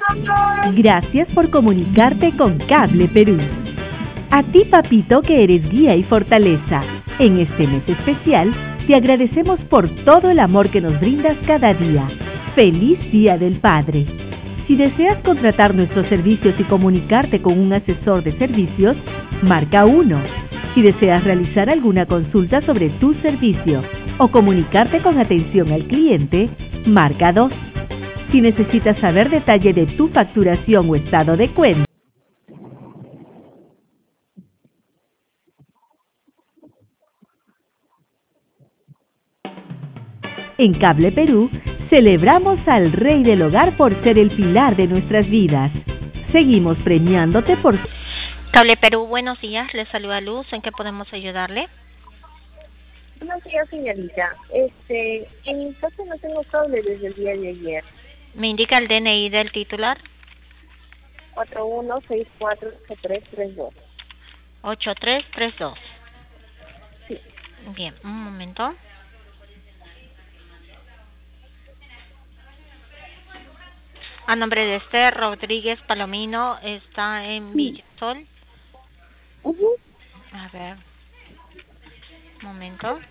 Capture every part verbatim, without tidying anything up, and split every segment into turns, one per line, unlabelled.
Gracias por comunicarte con Cable Perú. A ti, papito, que eres guía y fortaleza. En este mes especial, te agradecemos por todo el amor que nos brindas cada día. ¡Feliz Día del Padre! Si deseas contratar nuestros servicios y comunicarte con un asesor de servicios, marca uno. Si deseas realizar alguna consulta sobre tu servicio o comunicarte con atención al cliente, marca dos. Si necesitas saber detalle de tu facturación o estado de cuenta, en Cable Perú, celebramos al Rey del Hogar por ser el pilar de nuestras vidas. Seguimos premiándote por...
Cable Perú, buenos días. Les saluda Luz. ¿En qué podemos ayudarle?
Buenos días, señorita. Este, en mi casa no tengo cable desde el día de ayer.
¿Me indica el D N I del titular?
cuatro uno seis cuatro ocho tres tres dos.
ocho tres tres dos.
Sí.
Bien, un momento. A nombre de Esther Rodríguez Palomino, está en Villasol.
Uh-huh.
A ver, un momento.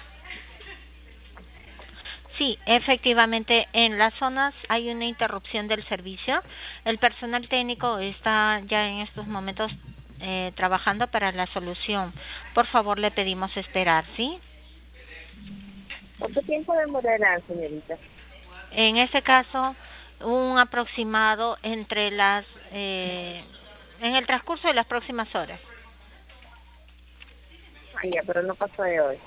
Sí, efectivamente, en las zonas hay una interrupción del servicio. El personal técnico está ya en estos momentos eh, trabajando para la solución. Por favor, le pedimos esperar, ¿sí?
¿Cuánto tiempo demorará, señorita?
En este caso, un aproximado entre las... Eh, en el transcurso de las próximas horas.
Ah, ya, pero no pasó de hoy.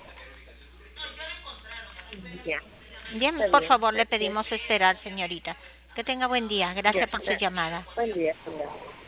Ya.
Bien,
Está
por
bien.
favor, le pedimos esperar, señorita. Que tenga buen día. Gracias
Ya,
por su
ya.
llamada.
Buen día, señora.